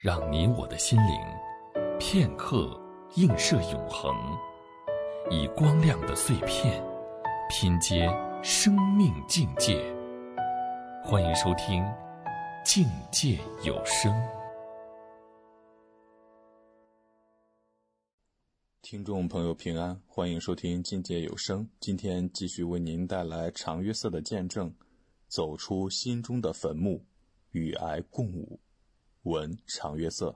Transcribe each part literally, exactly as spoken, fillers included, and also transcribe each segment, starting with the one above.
让你我的心灵片刻映射永恒，以光亮的碎片拼接生命境界。欢迎收听境界有声。 听众朋友平安，欢迎收听境界有声。今天继续为您带来常约瑟的见证，走出心中的坟墓，与癌共舞。文常约瑟。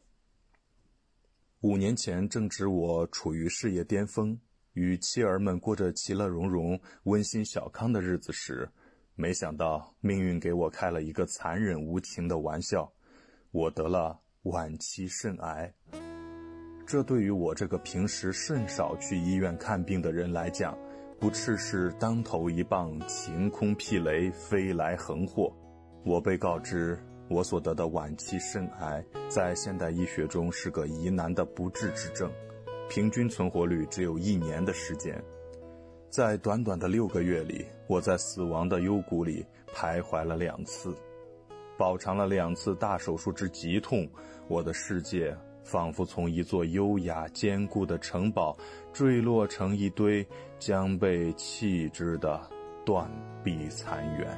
五年前正值我处于事业巅峰，与妻儿们过着其乐融融、温馨小康的日子时，没想到命运给我开了一个残忍无情的玩笑，我得了晚期肾癌。这对于我这个平时甚少去医院看病的人来讲，不啻是当头一棒，晴空霹雷，飞来横祸。我被告知我所得的晚期肾癌在现代医学中是个疑难的不治之症，平均存活率只有一年的时间。在短短的六个月里，我在死亡的幽谷里徘徊了两次，饱尝了两次大手术之极痛。我的世界仿佛从一座优雅坚固的城堡坠落成一堆将被弃之的断壁残垣。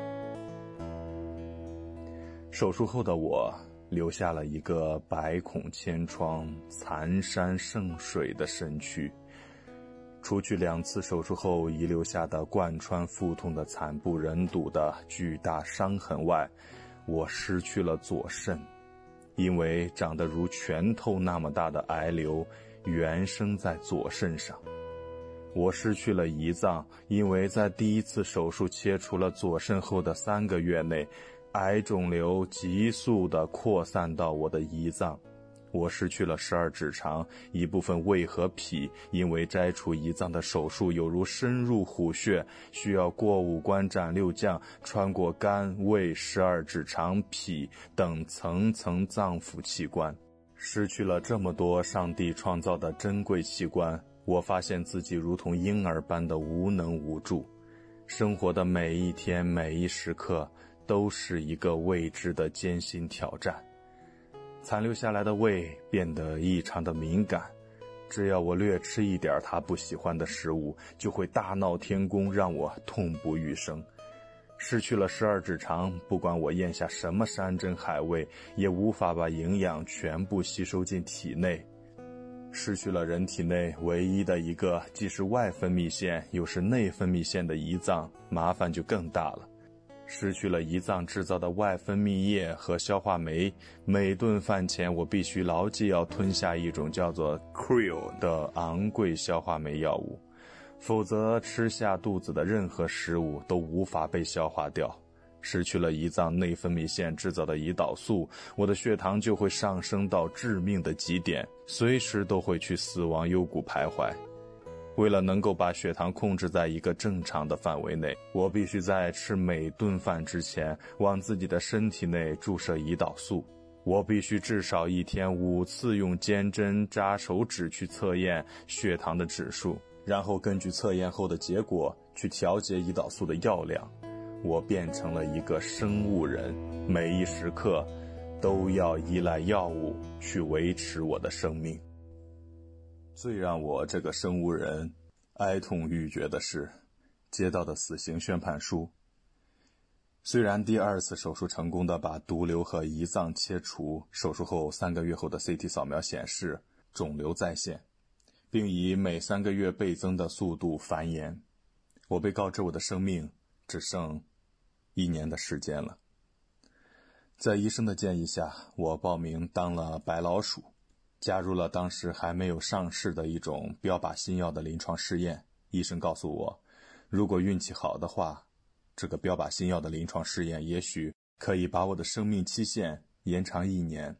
手术后的我留下了一个百孔千疮、残山剩水的身躯。除去两次手术后遗留下的贯穿腹痛的惨不忍睹的巨大伤痕外，我失去了左肾，因为长得如拳头那么大的癌瘤原生在左肾上。我失去了胰脏，因为在第一次手术切除了左肾后的三个月内，癌肿瘤急速地扩散到我的胰脏。我失去了十二指肠，一部分胃和脾，因为摘除胰脏的手术有如深入虎穴，需要过五关斩六将，穿过肝、胃、十二指肠、脾等层层脏腑器官。失去了这么多上帝创造的珍贵器官，我发现自己如同婴儿般的无能无助。生活的每一天每一时刻都是一个未知的艰辛挑战。残留下来的胃变得异常的敏感，只要我略吃一点他不喜欢的食物，就会大闹天宫，让我痛不欲生。失去了十二指肠，不管我咽下什么山珍海味，也无法把营养全部吸收进体内。失去了人体内唯一的一个既是外分泌腺又是内分泌腺的胰脏，麻烦就更大了。失去了胰脏制造的外分泌液和消化酶，每顿饭前我必须牢记要吞下一种叫做 Creo 的昂贵消化酶药物，否则吃下肚子的任何食物都无法被消化掉。失去了胰脏内分泌腺制造的胰岛素，我的血糖就会上升到致命的极点，随时都会去死亡幽谷徘徊。为了能够把血糖控制在一个正常的范围内，我必须在吃每顿饭之前往自己的身体内注射胰岛素。我必须至少一天五次用尖针扎手指去测验血糖的指数，然后根据测验后的结果去调节胰岛素的药量。我变成了一个生物人，每一时刻都要依赖药物去维持我的生命。最让我这个生物人哀痛欲绝的是接到的死刑宣判书。虽然第二次手术成功的把毒瘤和胰脏切除，手术后三个月后的 C T 扫描显示肿瘤再现，并以每三个月倍增的速度繁衍。我被告知我的生命只剩一年的时间了。在医生的建议下，我报名当了白老鼠，加入了当时还没有上市的一种标靶新药的临床试验。医生告诉我，如果运气好的话，这个标靶新药的临床试验也许可以把我的生命期限延长一年。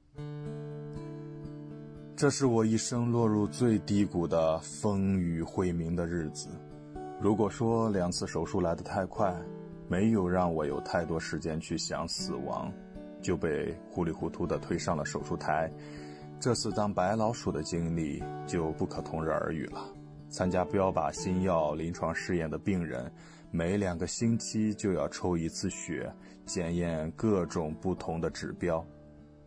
这是我一生落入最低谷的风雨晦明的日子。如果说两次手术来得太快，没有让我有太多时间去想死亡，就被糊里糊涂地推上了手术台，这次当白老鼠的经历就不可同日而语了。参加标靶新药临床试验的病人，每两个星期就要抽一次血，检验各种不同的指标。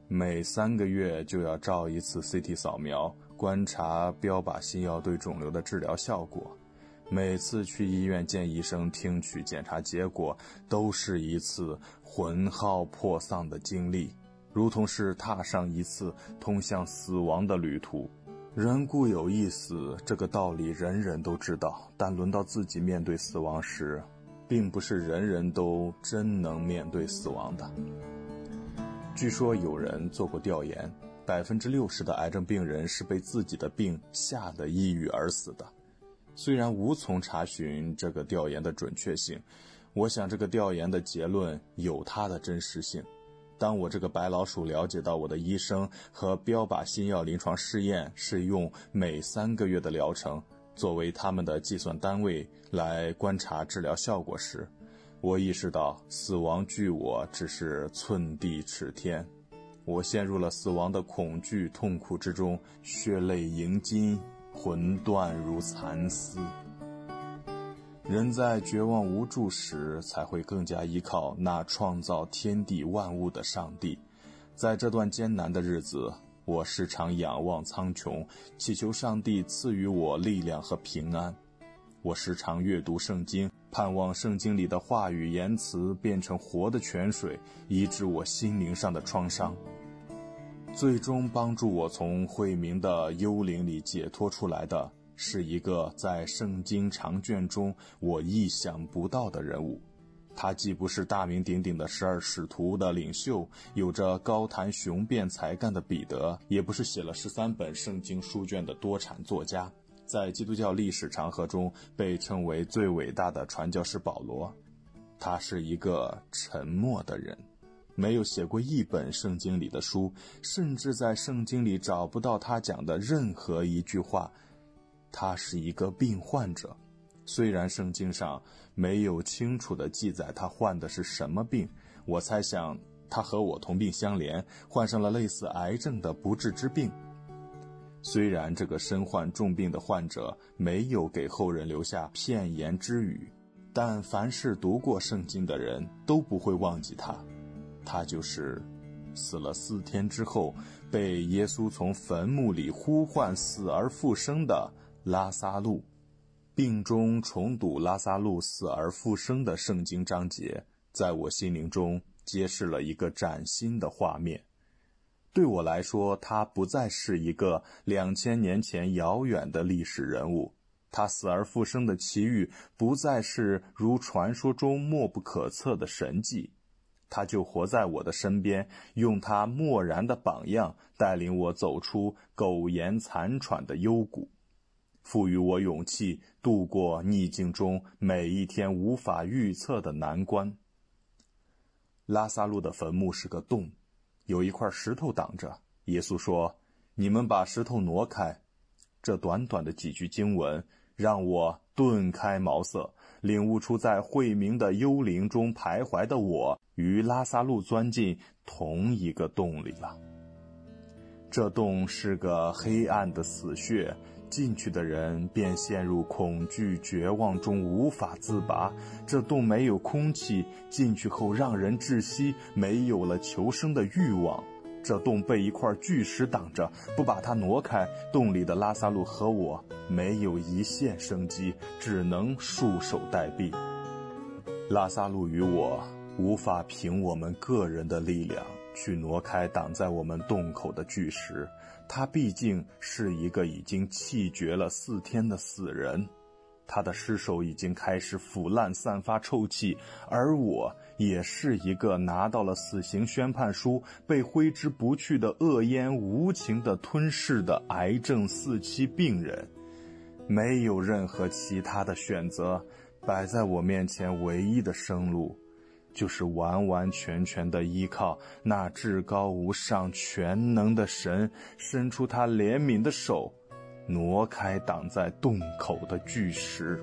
每三个月就要照一次 C T 扫描，观察标靶新药对肿瘤的治疗效果。每次去医院见医生听取检查结果，都是一次魂耗魄丧的经历，如同是踏上一次通向死亡的旅途。人固有一死，这个道理人人都知道，但轮到自己面对死亡时，并不是人人都真能面对死亡的。据说有人做过调研，百分之六十的癌症病人是被自己的病吓得抑郁而死的。虽然无从查询这个调研的准确性，我想这个调研的结论有它的真实性。当我这个白老鼠了解到我的医生和标靶新药临床试验是用每三个月的疗程作为他们的计算单位来观察治疗效果时，我意识到死亡距我只是寸地尺天。我陷入了死亡的恐惧痛苦之中，血泪盈襟，魂断如蚕丝。人在绝望无助时，才会更加依靠那创造天地万物的上帝。在这段艰难的日子，我时常仰望苍穹，祈求上帝赐予我力量和平安。我时常阅读圣经，盼望圣经里的话语言辞变成活的泉水，医治我心灵上的创伤，最终帮助我从晦明的幽灵里解脱出来的是一个在圣经长卷中我意想不到的人物。他既不是大名鼎鼎的十二使徒的领袖，有着高谈雄辩才干的彼得，也不是写了十三本圣经书卷的多产作家，在基督教历史长河中被称为最伟大的传教士保罗。他是一个沉默的人，没有写过一本圣经里的书，甚至在圣经里找不到他讲的任何一句话。他是一个病患者，虽然圣经上没有清楚地记载他患的是什么病，我猜想他和我同病相怜，患上了类似癌症的不治之病。虽然这个身患重病的患者没有给后人留下片言之语，但凡是读过圣经的人都不会忘记他。他就是死了四天之后被耶稣从坟墓里呼唤死而复生的拉撒路。病中重读拉撒路死而复生的圣经章节，在我心灵中揭示了一个崭新的画面。对我来说，他不再是一个两千年前遥远的历史人物，他死而复生的奇遇不再是如传说中默不可测的神迹，他就活在我的身边，用他漠然的榜样带领我走出苟延残喘的幽谷，赋予我勇气度过逆境中每一天无法预测的难关。拉撒路的坟墓是个洞，有一块石头挡着。耶稣说：“你们把石头挪开。”这短短的几句经文让我顿开茅塞，领悟出在晦明的幽灵中徘徊的我与拉撒路钻进同一个洞里了。这洞是个黑暗的死穴，进去的人便陷入恐惧绝望中无法自拔。这洞没有空气，进去后让人窒息，没有了求生的欲望。这洞被一块巨石挡着，不把它挪开，洞里的拉撒路和我没有一线生机，只能束手待毙。拉撒路与我无法凭我们个人的力量去挪开挡在我们洞口的巨石，他毕竟是一个已经气绝了四天的死人，他的尸首已经开始腐烂散发臭气，而我也是一个拿到了死刑宣判书被挥之不去的恶烟无情地吞噬的癌症四期病人。没有任何其他的选择，摆在我面前唯一的生路就是完完全全地依靠那至高无上全能的神伸出他怜悯的手，挪开挡在洞口的巨石。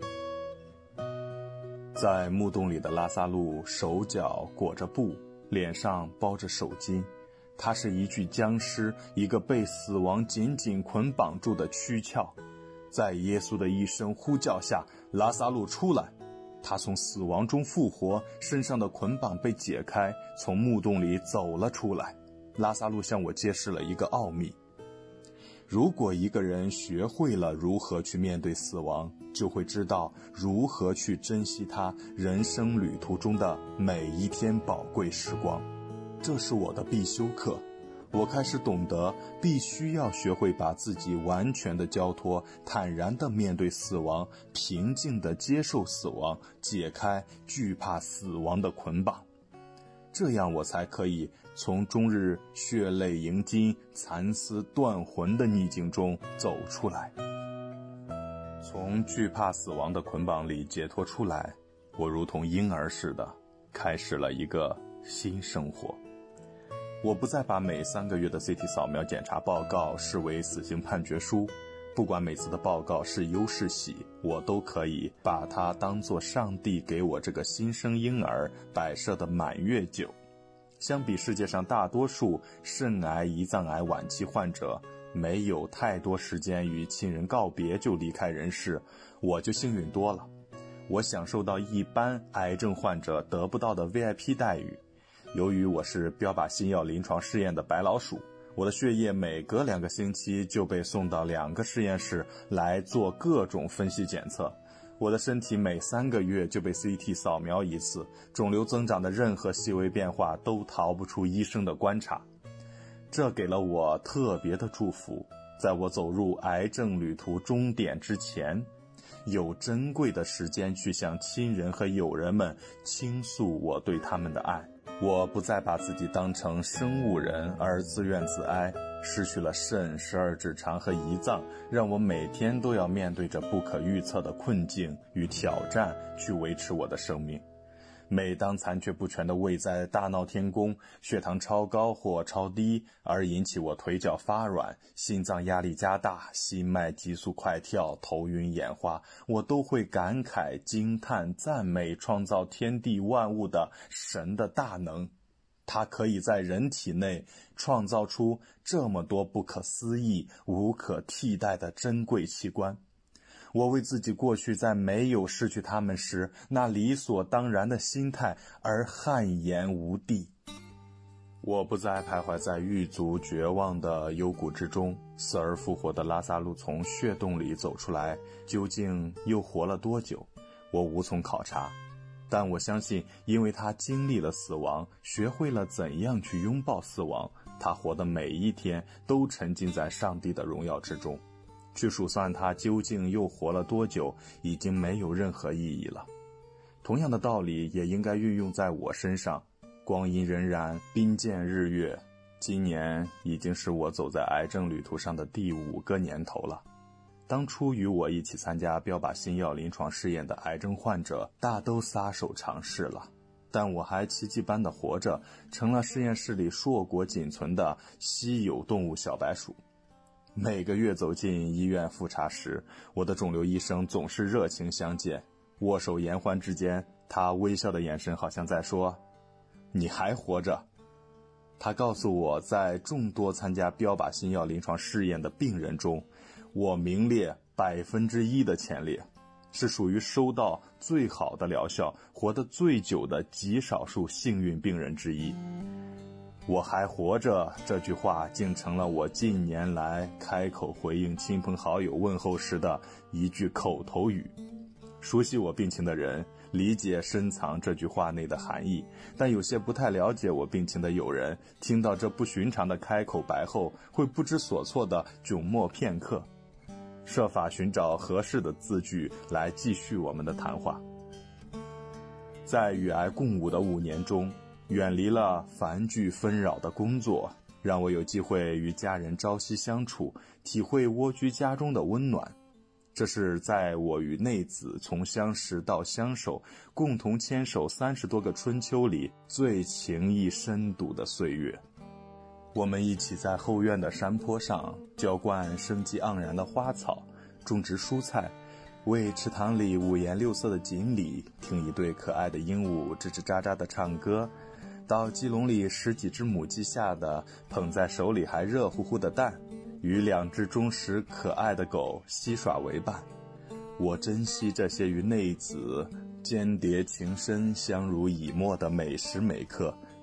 在墓洞里的拉撒路手脚裹着布，脸上包着手巾，他是一具僵尸，一个被死亡紧紧捆绑住的躯壳。在耶稣的一声呼叫下，拉撒路出来，他从死亡中复活，身上的捆绑被解开，从墓洞里走了出来。 拉萨路向我揭示了一个奥秘。如果一个人学会了如何去面对死亡，就会知道如何去珍惜他人生旅途中的每一天宝贵时光。这是我的必修课。我开始懂得必须要学会把自己完全的交托，坦然地面对死亡，平静地接受死亡，解开惧怕死亡的捆绑。这样我才可以从终日血泪盈金、蚕丝断魂的逆境中走出来。从惧怕死亡的捆绑里解脱出来，我如同婴儿似的开始了一个新生活。我不再把每三个月的 C T 扫描检查报告视为死刑判决书，不管每次的报告是忧是喜，我都可以把它当作上帝给我这个新生婴儿摆设的满月酒。相比世界上大多数肾癌、胰脏癌晚期患者没有太多时间与亲人告别就离开人世，我就幸运多了。我享受到一般癌症患者得不到的 V I P 待遇。由于我是标靶新药临床试验的白老鼠，我的血液每隔两个星期就被送到两个实验室来做各种分析检测。我的身体每三个月就被 C T 扫描一次，肿瘤增长的任何细微变化都逃不出医生的观察。这给了我特别的祝福，在我走入癌症旅途终点之前，有珍贵的时间去向亲人和友人们倾诉我对他们的爱。我不再把自己当成生物人而自怨自哀，失去了肾、十二指肠和胰脏，让我每天都要面对着不可预测的困境与挑战去维持我的生命。每当残缺不全的胃在大闹天宫，血糖超高或超低而引起我腿脚发软，心脏压力加大，心脉急速快跳，头晕眼花，我都会感慨、惊叹、赞美创造天地万物的神的大能。他可以在人体内创造出这么多不可思议、无可替代的珍贵器官。我为自己过去在没有失去他们时那理所当然的心态而汗颜无地。我不再徘徊在狱卒绝望的幽谷之中，死而复活的拉萨路从血洞里走出来，究竟又活了多久，我无从考察。但我相信，因为他经历了死亡，学会了怎样去拥抱死亡，他活的每一天都沉浸在上帝的荣耀之中。去数算他究竟又活了多久，已经没有任何意义了。同样的道理也应该运用在我身上。光阴荏苒，鬓见日月，今年已经是我走在癌症旅途上的第五个年头了。当初与我一起参加标靶新药临床试验的癌症患者大都撒手尝试了，但我还奇迹般的活着，成了实验室里硕果仅存的稀有动物小白鼠。每个月走进医院复查时，我的肿瘤医生总是热情相见，握手言欢之间，他微笑的眼神好像在说，你还活着。他告诉我，在众多参加标靶新药临床试验的病人中，我名列百分之一的前列，是属于收到最好的疗效、活得最久的极少数幸运病人之一。我还活着这句话竟成了我近年来开口回应亲朋好友问候时的一句口头语。熟悉我病情的人理解深藏这句话内的含义，但有些不太了解我病情的友人听到这不寻常的开口白后，会不知所措地窘默片刻，设法寻找合适的字句来继续我们的谈话。在与癌共舞的五年中，远离了繁剧纷扰的工作，让我有机会与家人朝夕相处，体会蜗居家中的温暖。这是在我与内子从相识到相守，共同牵手三十多个春秋里最情谊深笃的岁月。我们一起在后院的山坡上浇灌生机盎然的花草，种植蔬菜，为池塘里五颜六色的锦鲤听一对可爱的鹦鹉吱吱喳喳的唱歌，到鸡笼里十几只母鸡下的捧在手里还热乎乎的蛋，与两只忠实可爱的狗嬉耍为伴。我珍惜这些与内子间谍情深相濡以沫的每时每刻，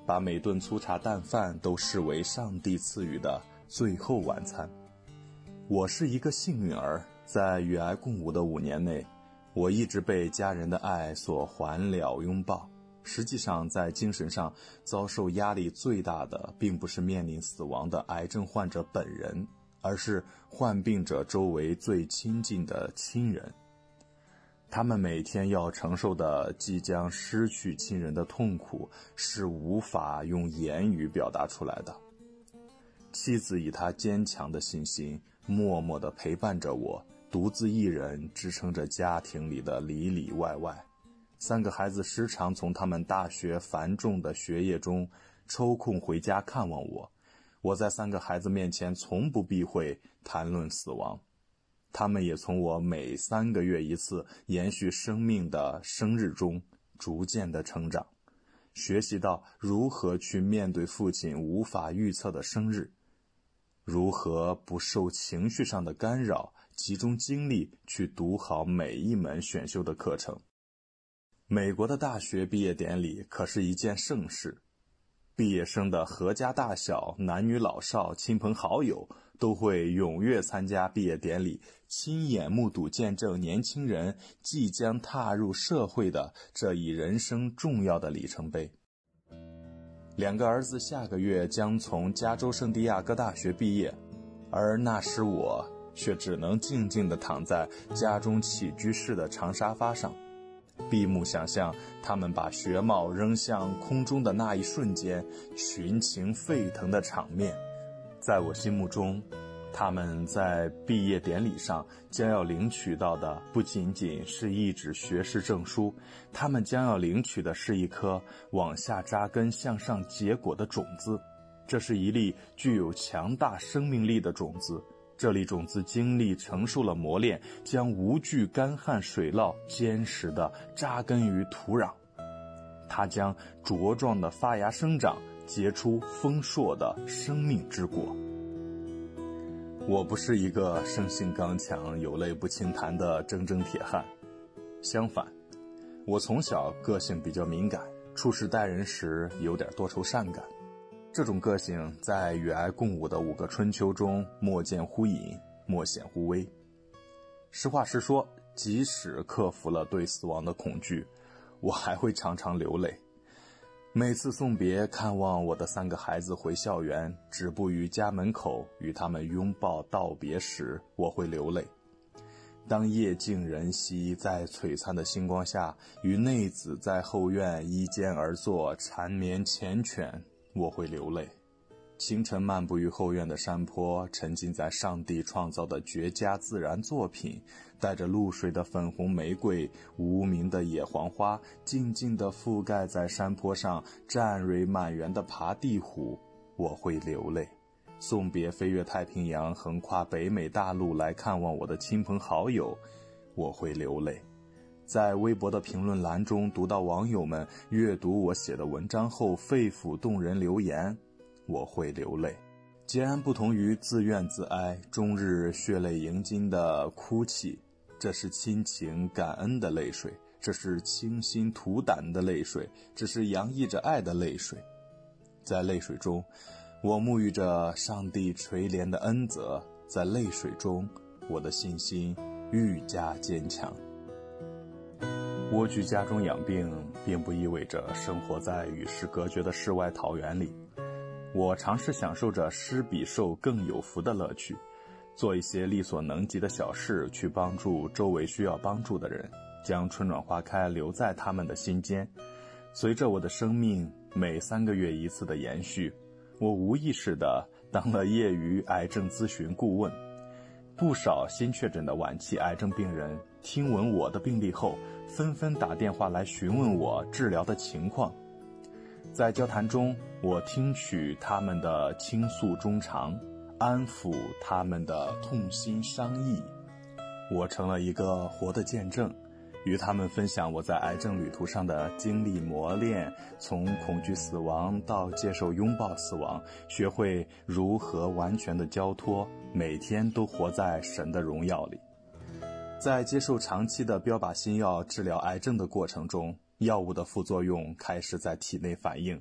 把每顿粗茶淡饭都视为上帝赐予的最后晚餐。我是一个幸运儿，在与癌共舞的五年内，我一直被家人的爱所环绕拥抱。实际上，在精神上遭受压力最大的，并不是面临死亡的癌症患者本人，而是患病者周围最亲近的亲人。他们每天要承受的即将失去亲人的痛苦，是无法用言语表达出来的。妻子以她坚强的信心，默默地陪伴着我，独自一人支撑着家庭里的里里外外。三个孩子时常从他们大学繁重的学业中抽空回家看望我。我在三个孩子面前从不避讳谈论死亡，他们也从我每三个月一次延续生命的生日中逐渐的成长，学习到如何去面对父亲无法预测的生日，如何不受情绪上的干扰，集中精力去读好每一门选修的课程。美国的大学毕业典礼可是一件盛事，毕业生的阖家大小、男女老少、亲朋好友都会踊跃参加毕业典礼，亲眼目睹见证年轻人即将踏入社会的这一人生重要的里程碑。两个儿子下个月将从加州圣地亚哥大学毕业，而那时我却只能静静地躺在家中起居室的长沙发上，闭目想象他们把学帽扔向空中的那一瞬间，群情沸腾的场面。在我心目中，他们在毕业典礼上将要领取到的不仅仅是一纸学士证书，他们将要领取的是一颗往下扎根向上结果的种子。这是一粒具有强大生命力的种子，这粒种子经历承受了磨练，将无惧干旱水涝，坚实地扎根于土壤。它将茁壮地发芽生长，结出丰硕的生命之果。我不是一个生性刚强、有泪不轻弹的铮铮铁汉，相反，我从小个性比较敏感，处事待人时有点多愁善感。这种个性在与癌共舞的五个春秋中莫见乎隐，莫显乎微。实话实说，即使克服了对死亡的恐惧，我还会常常流泪。每次送别看望我的三个孩子回校园，止步于家门口与他们拥抱道别时，我会流泪。当夜静人稀，在璀璨的星光下与内子在后院依肩而坐，缠绵缱绻，我会流泪。清晨漫步于后院的山坡，沉浸在上帝创造的绝佳自然作品，带着露水的粉红玫瑰，无名的野黄花，静静地覆盖在山坡上战蕊满园的爬地虎，我会流泪。送别飞越太平洋，横跨北美大陆来看望我的亲朋好友，我会流泪。在微博的评论栏中读到网友们阅读我写的文章后肺腑动人留言，我会流泪。截然不同于自怨自哀、终日血泪盈襟的哭泣，这是亲情感恩的泪水，这是倾心吐胆的泪水，这是洋溢着爱的泪水。在泪水中，我沐浴着上帝垂怜的恩泽，在泪水中，我的信心愈加坚强。蜗居家中养病，并不意味着生活在与世隔绝的世外桃源里。我尝试享受着施比受更有福的乐趣，做一些力所能及的小事，去帮助周围需要帮助的人，将春暖花开留在他们的心间。随着我的生命每三个月一次的延续，我无意识地当了业余癌症咨询顾问。不少新确诊的晚期癌症病人听闻我的病例后，纷纷打电话来询问我治疗的情况。在交谈中，我听取他们的倾诉衷肠，安抚他们的痛心伤意。我成了一个活的见证，与他们分享我在癌症旅途上的经历磨练，从恐惧死亡到接受拥抱死亡，学会如何完全的交托，每天都活在神的荣耀里。在接受长期的标靶新药治疗癌症的过程中，药物的副作用开始在体内反应，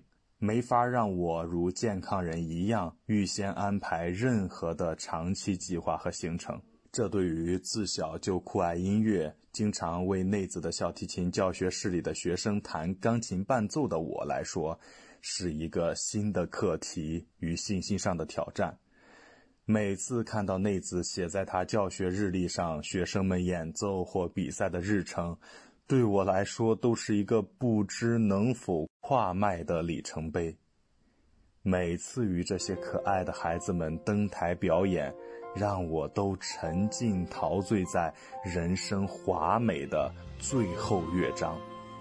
没法让我如健康人一样预先安排任何的长期计划和行程。这对于自小就酷爱音乐，经常为内子的小提琴教学室里的学生弹钢琴伴奏的我来说，是一个新的课题与信心上的挑战。每次看到内子写在他教学日历上学生们演奏或比赛的日程，对我来说都是一个不知能否跨迈的里程碑。每次与这些可爱的孩子们登台表演，让我都沉浸陶醉在人生华美的最后乐章。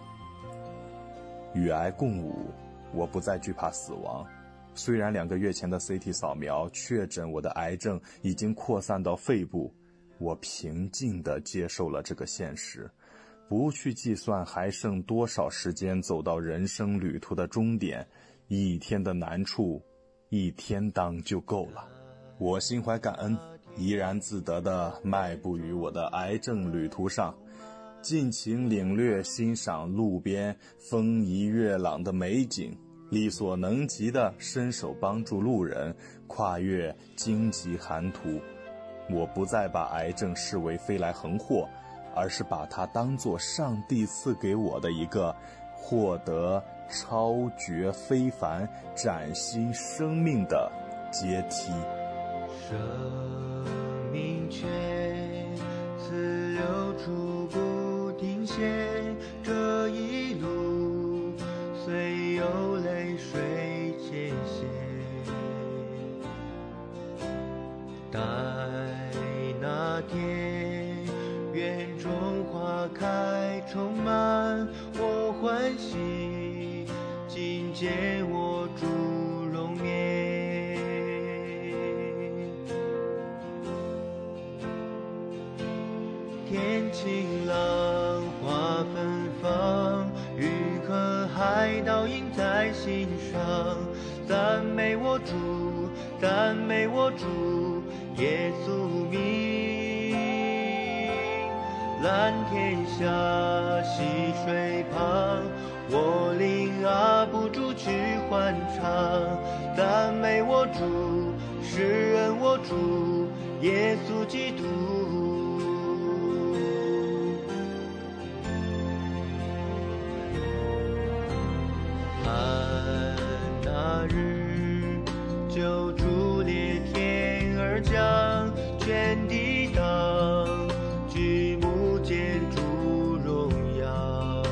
与癌共舞，我不再惧怕死亡。虽然两个月前的 C T 扫描确诊我的癌症已经扩散到肺部，我平静地接受了这个现实，不去计算还剩多少时间走到人生旅途的终点，一天的难处，一天当就够了。我心怀感恩，怡然自得地迈步于我的癌症旅途上，尽情领略欣赏路边风怡月朗的美景，力所能及地伸手帮助路人跨越荆棘寒途。我不再把癌症视为飞来横祸，而是把它当作上帝赐给我的一个获得超绝非凡、崭新生命的阶梯。 生命却自由处不停歇，这一路虽有泪水牵线，待那天园中花开充满，我欢喜今见我主容颜。天晴朗，花芬芳，云和海倒映在心上。赞美我主，赞美我主，耶稣名。蓝天下，溪水旁，我领阿不住去欢唱。赞美我主，施恩我主，耶稣基督。那日救主裂天而降，全地当举目见主荣耀。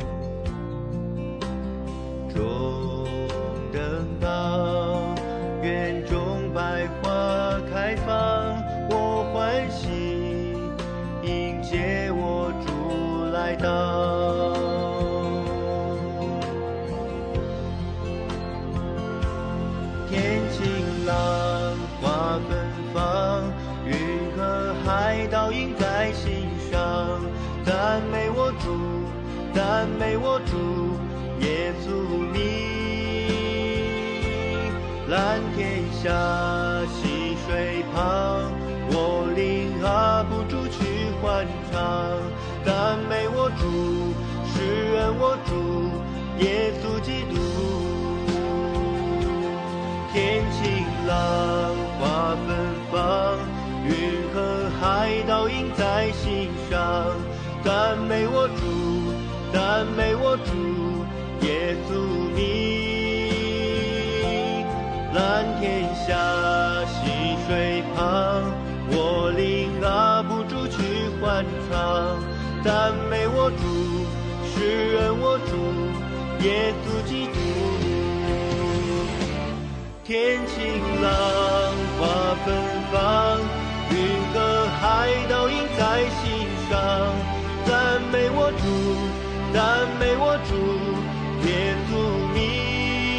中灯当，园中百花开放，我欢喜迎接我主来到。天晴朗，花芬芳，云和海倒映在心上。赞美我主，赞美我主，耶稣名。蓝天下，溪水旁，我领阿不住去欢唱。赞美我主，施恩我主，耶稣基督。天晴朗，花芬芳，云和海倒映在心上。赞美我主，赞美我主，耶稣名。蓝天下，溪水旁，我领阿不住去欢唱。赞美我主，施恩我主，耶稣基督。天晴朗，花芬芳，云和海倒映在心上。赞美我主，赞美我主，耶稣名。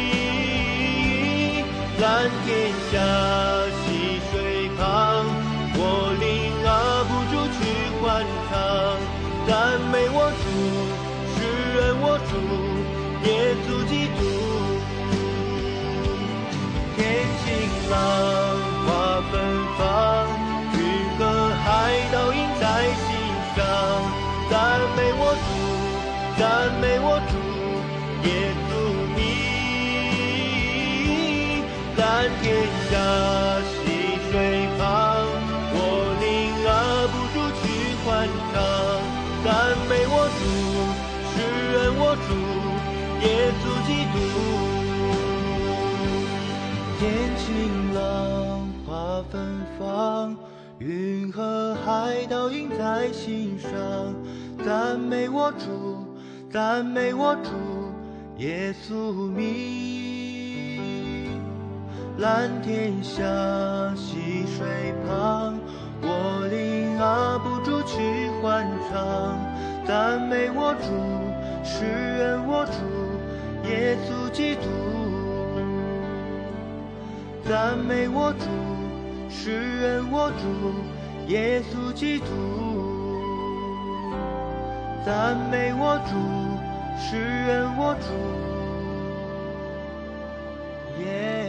蓝天下，溪水旁，我领阿不住去欢唱。赞美我主，施恩我主，耶稣基督。天晴朗，花芬芳，云和海倒映在心上。赞美我主，赞美我主，耶稣名。 耶稣基督。天晴朗，花芬芳，云和海倒映在心上。赞美我主，赞美我主，耶稣名。蓝天下，溪水旁，我领阿不住去欢唱。赞美我主，诗人我主，耶稣基督。赞美我主，诗人我主，耶稣基督。赞美我主，诗人我主，耶